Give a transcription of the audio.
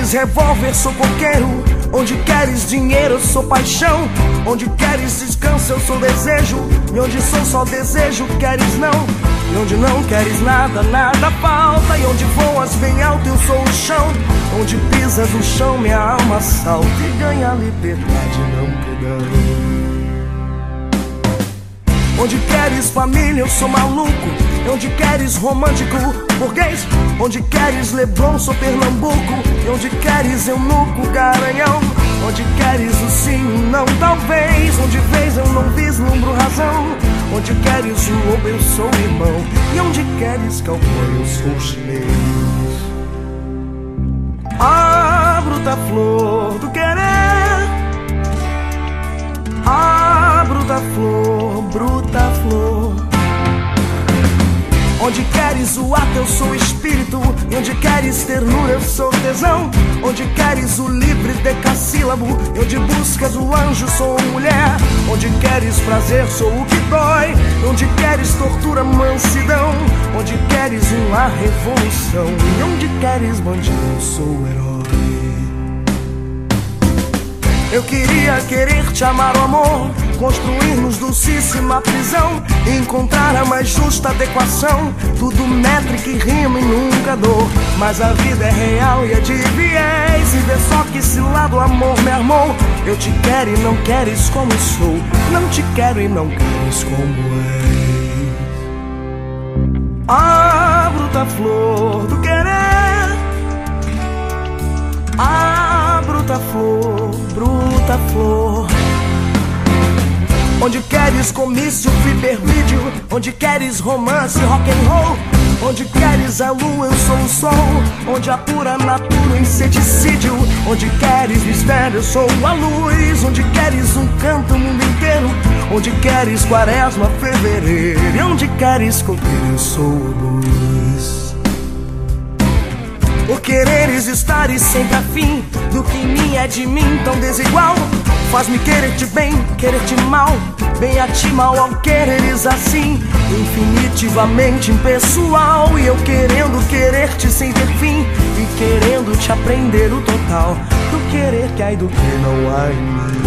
queres revólver, sou coqueiro. Onde queres dinheiro, eu sou paixão. Onde queres descanso, eu sou desejo. E onde sou só desejo, queres não. E onde não queres nada, nada falta. E onde voas bem alto, eu sou o chão. Onde pisas o chão, minha alma salta e ganha liberdade, não perdão. Onde queres família, eu sou maluco. E onde queres romântico, burguês. Onde queres Leblon, sou Pernambuco. E onde queres eunuco, garanhão. Onde queres o sim, o não, talvez. Onde vês eu não vislumbro razão. Onde queres o lobo, eu sou irmão. E onde queres cowboy, eu sou chinês. A bruta flor do querer, a bruta flor, bruta flor. Onde queres o ato, eu sou espírito. E onde queres ternura, eu sou tesão. Onde queres o livre decassílabo. E onde buscas o anjo, sou mulher. Onde queres prazer, sou o que dói. E onde queres tortura, mansidão. Onde queres uma revolução. E onde queres bandido, eu sou o herói. Eu queria querer-te, amar o amor, construirmos dulcíssima prisão, encontrar a mais justa adequação, tudo métrica e rima e nunca dor. Mas a vida é real e é de viés, e vê só que esse lado o amor me armou. Eu te quero e não queres como sou, não te quero e não queres como és. A bruta flor do querer, a bruta flor, bruta flor. Onde queres comício, vídeo. Onde queres romance, rock and roll. Onde queres a lua, eu sou o sol. Onde a pura natura, o inseticídio. Onde queres mistério, eu sou a luz. Onde queres um canto, o mundo inteiro. Onde queres quaresma, fevereiro. E onde queres coqueiro, eu sou a luz. Por quereres estar e sempre afim do que em mim é de mim tão desigual. Faz-me querer-te bem, querer-te mal, bem a ti, mal ao quereres assim, infinitivamente impessoal. E eu querendo querer-te sem ter fim, e querendo te aprender o total do querer que há e do que não há em mim.